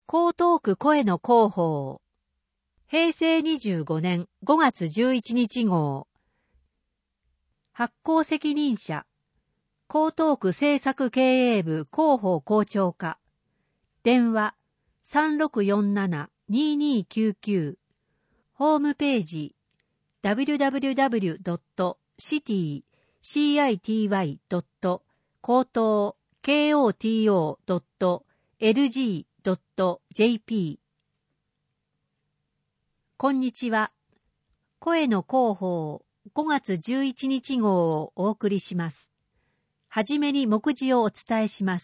江東区声の広報。平成25年5月11日号。発行責任者。江東区政策経営部広報校長課。電話 3647-2299。ホームページ www.city-koto.lg.jp。 こんにちは。声の広報5月11日号をお送りします。はじめに目次をお伝えします。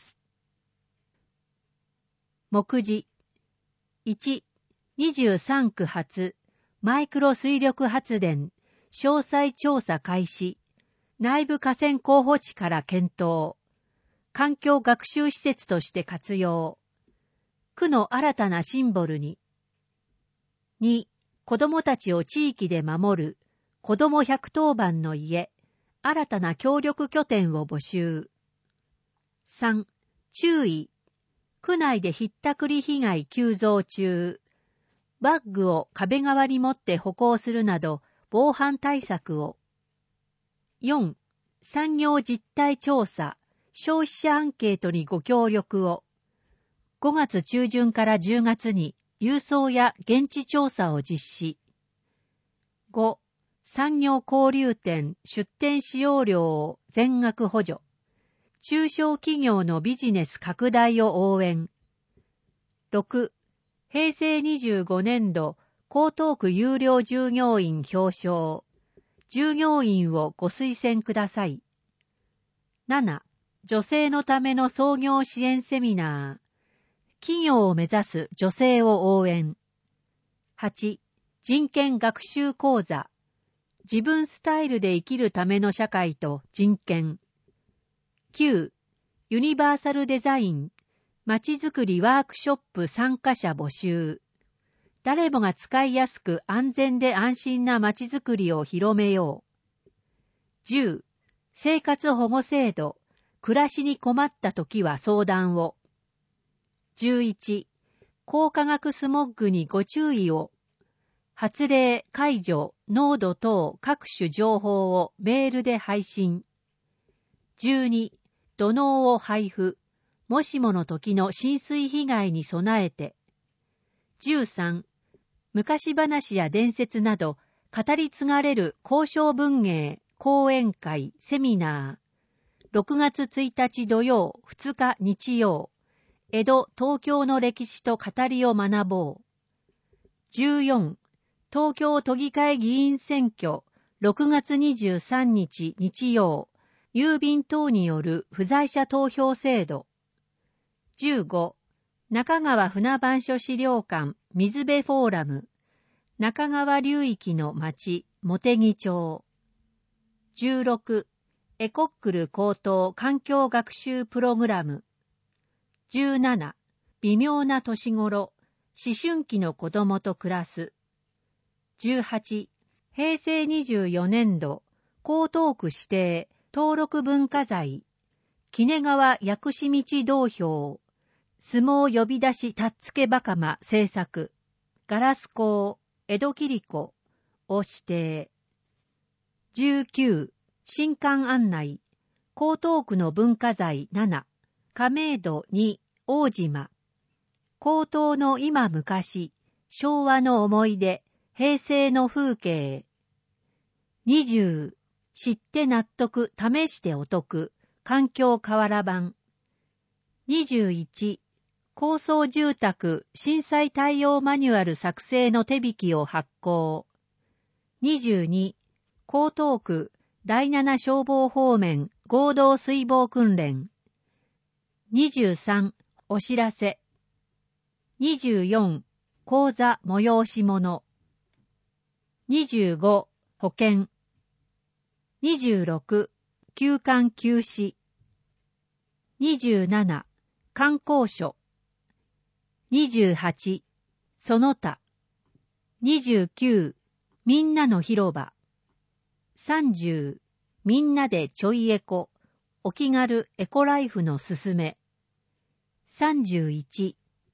目次。1、23区発マイクロ水力発電詳細調査開始。内部河川候補地から検討。環境学習施設として活用。区の新たなシンボルに。2、子どもたちを地域で守る子ども110番の家、新たな協力拠点を募集。3、注意。区内でひったくり被害急増中。バッグを壁側に持って歩行するなど防犯対策を。4、産業実態調査、消費者アンケートにご協力を。5月中旬から10月に郵送や現地調査を実施。5、産業交流展出展使用料を全額補助。中小企業のビジネス拡大を応援。6、平成25年度江東区有料従業員表彰。従業員をご推薦ください。7、女性のための創業支援セミナー。企業を目指す女性を応援。8、人権学習講座。自分スタイルで生きるための社会と人権。9、ユニバーサルデザイン。まちづくりワークショップ参加者募集。誰もが使いやすく安全で安心なまちづくりを広めよう。10、生活保護制度。暮らしに困ったときは相談を。11、高化学スモッグにご注意を。発令、解除、濃度等各種情報をメールで配信。12、土のうを配布。もしもの時の浸水被害に備えて。13、昔話や伝説など語り継がれる交渉文芸、講演会、セミナー。6月1日土曜、2日日曜。江戸、東京の歴史と語りを学ぼう。14、東京都議会議員選挙、6月23日日曜。郵便等による不在者投票制度。15、中川船番所資料館水辺フォーラム。中川流域の町、茂木町。16、エコックル高等環境学習プログラム。17、微妙な年頃、思春期の子供と暮らす。18、平成24年度、江東区指定、登録文化財。鬼怒川薬師道道標。相撲呼び出したっつけばかま制作。ガラス工、江戸切子を指定。19、新館案内。江東区の文化財7。亀戸2、大島。江東の今昔、昭和の思い出、平成の風景。20、知って納得、試してお得、環境瓦版。21、高層住宅震災対応マニュアル作成の手引きを発行。22、江東区第7消防方面合同水防訓練。23、お知らせ。24、講座催し物。25、保険。26、休館休止。27、観光所。28、その他。29、みんなの広場。30、みんなでちょいエコ、お気軽エコライフのすすめ。31、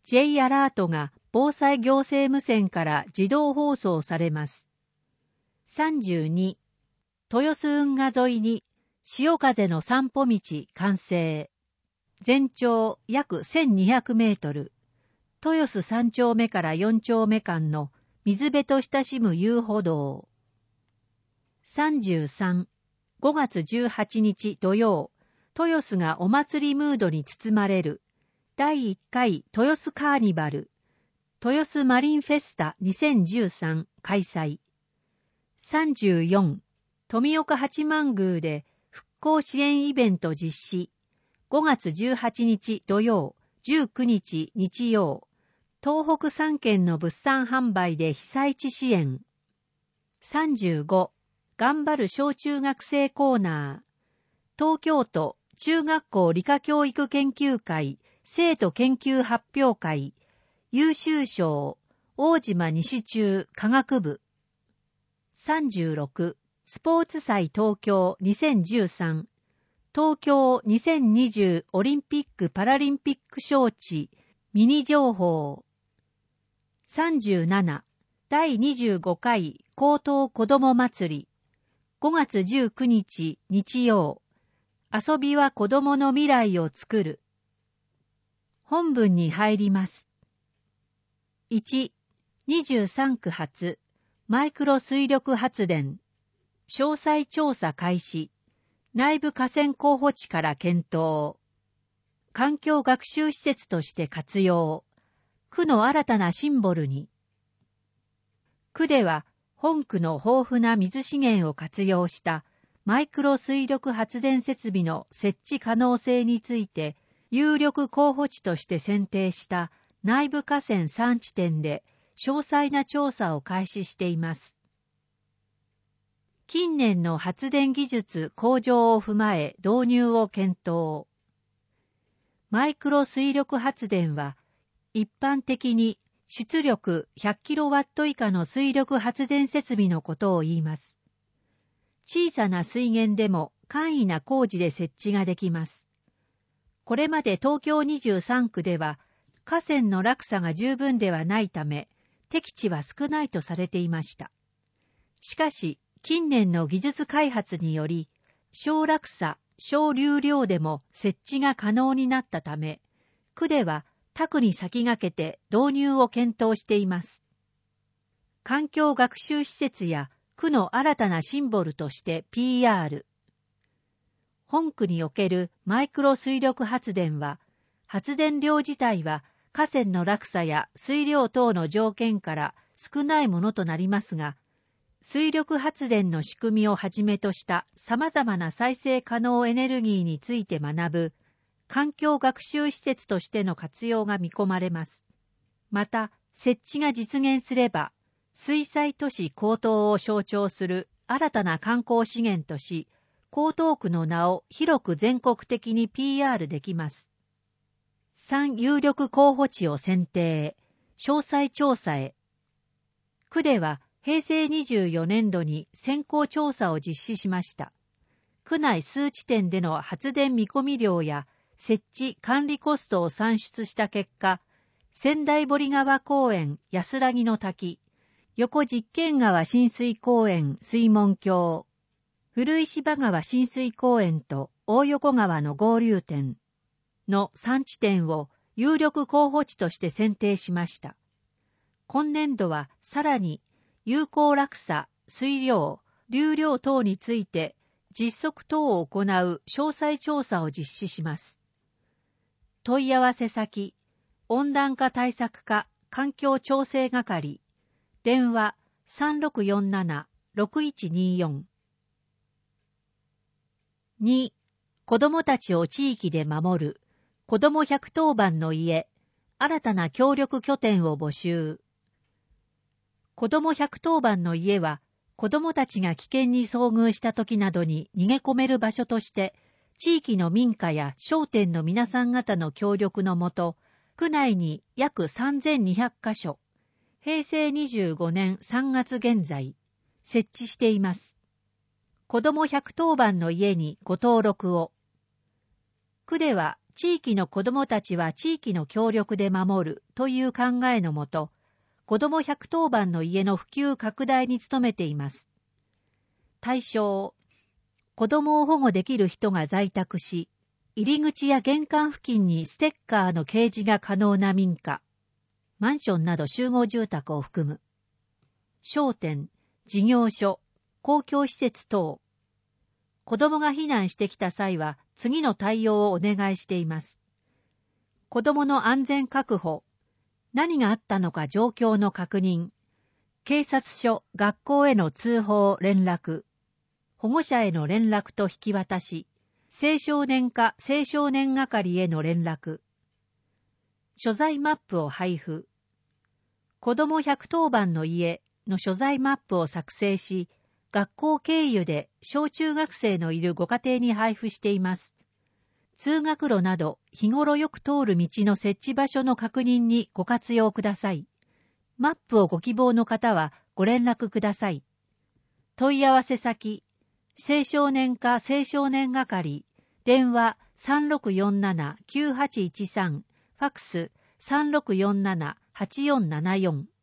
J アラートが防災行政無線から自動放送されます。32、豊洲運河沿いに潮風の散歩道完成。全長約1200メートル。豊洲3丁目から4丁目間の水辺と親しむ遊歩道。33、5月18日土曜、豊洲がお祭りムードに包まれる第1回豊洲カーニバル、豊洲マリンフェスタ2013開催。34、富岡八幡宮で復興支援イベント実施。5月18日土曜、19日日曜、東北3県の物産販売で被災地支援。35、頑張る小中学生コーナー。東京都中学校理科教育研究会生徒研究発表会優秀賞大島西中科学部。36、スポーツ祭東京2013東京2020オリンピック・パラリンピック招致ミニ情報。37、第25回高等子ども祭り。5月19日日曜。遊びは子どもの未来をつくる。本文に入ります。1、23区発マイクロ水力発電。詳細調査開始。内部河川候補地から検討。環境学習施設として活用。区の新たなシンボルに。区では本区の豊富な水資源を活用したマイクロ水力発電設備の設置可能性について有力候補地として選定した内部河川3地点で詳細な調査を開始しています。近年の発電技術向上を踏まえ導入を検討。マイクロ水力発電は一般的に出力 100kW 以下の水力発電設備のことを言います。小さな水源でも簡易な工事で設置ができます。これまで東京23区では河川の落差が十分ではないため、適地は少ないとされていました。しかし、近年の技術開発により、小落差、小流量でも設置が可能になったため、区では他区に先駆けて導入を検討しています。環境学習施設や区の新たなシンボルとして PR。本区におけるマイクロ水力発電は、発電量自体は河川の落差や水量等の条件から少ないものとなりますが、水力発電の仕組みをはじめとした様々な再生可能エネルギーについて学ぶ環境学習施設としての活用が見込まれます。また、設置が実現すれば、水災都市江東を象徴する新たな観光資源とし、江東区の名を広く全国的に PR できます。3有力候補地を選定、詳細調査へ。区では平成24年度に先行調査を実施しました。区内数地点での発電見込み量や設置管理コストを算出した結果、仙台堀川公園安らぎの滝、横実験川親水公園水門橋、古石場川親水公園と大横川の合流点の3地点を有力候補地として選定しました。今年度はさらに有効落差、水量、流量等について実測等を行う詳細調査を実施します。問い合わせ先、温暖化対策課環境調整係、電話 3647-6124。2、子どもたちを地域で守る、子ども110番の家、新たな協力拠点を募集。子ども110番の家は、子どもたちが危険に遭遇した時などに逃げ込める場所として、地域の民家や商店の皆さん方の協力のもと、区内に約3200カ所、平成25年3月現在、設置しています。子ども110番の家にご登録を。区では地域の子どもたちは地域の協力で守るという考えのもと、子ども110番の家の普及拡大に努めています。対象、子どもを保護できる人が在宅し、入り口や玄関付近にステッカーの掲示が可能な民家、マンションなど集合住宅を含む。商店、事業所、公共施設等。子どもが避難してきた際は次の対応をお願いしています。子どもの安全確保、何があったのか状況の確認、警察署、学校への通報、連絡、保護者への連絡と引き渡し、青少年課、青少年係への連絡、所在マップを配布、子ども110番の家の所在マップを作成し、学校経由で小中学生のいるご家庭に配布しています。通学路など日頃よく通る道の設置場所の確認にご活用ください。マップをご希望の方はご連絡ください。問い合わせ先、青少年課青少年係、電話 3647-9813、ファクス 3647-8474。